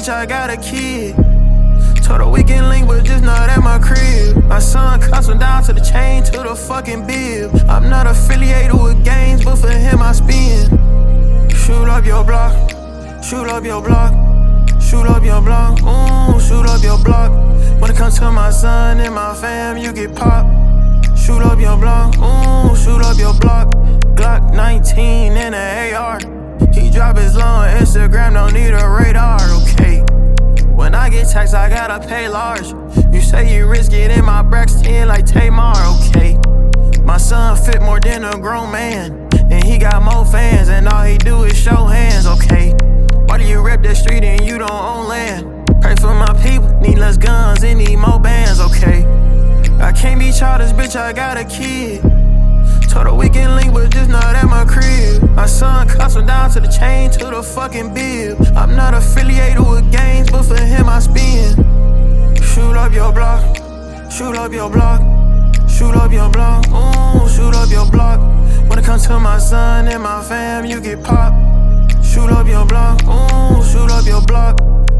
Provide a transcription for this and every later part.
bitch, I got a kid. Told her we can link, but just not at my crib. My son cussing down to the chain, to the fucking bill. I'm not affiliated with gangs, but for him I spin. Shoot up your block, shoot up your block, shoot up your block, shoot up your block. When it comes to my son and my fam, you get popped. Shoot up your block, shoot up your block. Glock 19 and an AR. He drop his low on Instagram, don't need a radar, okay. When I get taxed, I gotta pay large. You say you risk it in my Braxton like Tamar, okay. My son fit more than a grown man, and he got more fans, and all he do is show hands, okay. Why do you rep that street and you don't own land? Pray for my people, need less guns and need more bands, okay. I can't be childish, bitch, I got a kid. Told her we can link, but just not at my crib. My son cussing down to the chain, to the fucking bill. I'm not affiliated with gangs, but for him I spin. Shoot up your block, shoot up your block, shoot up your block, shoot up your block. When it comes to my son and my fam, you get popped. Shoot up your block, shoot up your block.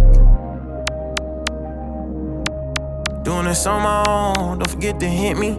Doing this on my own, don't forget to hit me.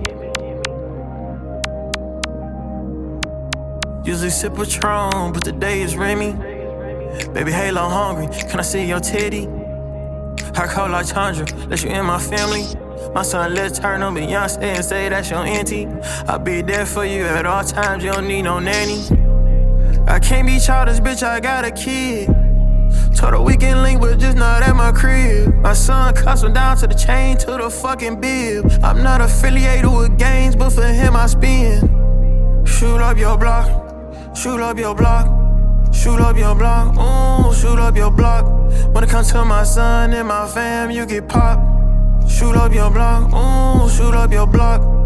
Usually sip Patron, but today is Remy. Baby Halo hungry, can I see your titty? I call like Chandra, let you in my family. My son let's turn on Beyonce and say that's your auntie. I'll be there for you at all times, you don't need no nanny. I can't be childish, bitch, I got a kid. Told her we can link, but just not at my crib. My son cussing down to the chain, to the fucking bill. I'm not affiliated with gangs, but for him I spin. Shoot up your block, shoot up your block, shoot up your block, shoot up your block. When it comes to my son and my fam, you get popped. Shoot up your block, shoot up your block.